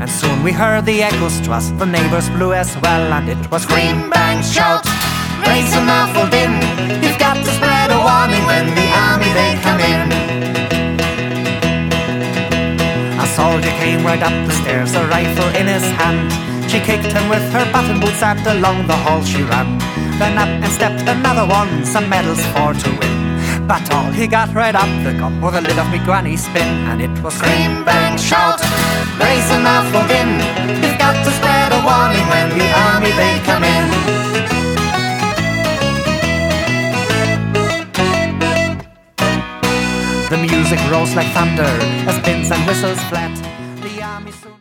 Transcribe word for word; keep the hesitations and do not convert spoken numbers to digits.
And soon we heard the echoes, 'twas the neighbours blew as well. And it was scream, bang, shout, raise an awful din. You've got to spread a warning when the army they come in. A soldier came right up the stairs, a rifle in his hand. She kicked him with her button boots and along the hall she ran. Then up and stepped another one, some medals for to win. But all he got right up the gum with the lid of me granny's bin. And it was scream, bang, shout, raise an awful din. You've got to spread a warning when the army they come in. The music rose like thunder as pins and whistles flat.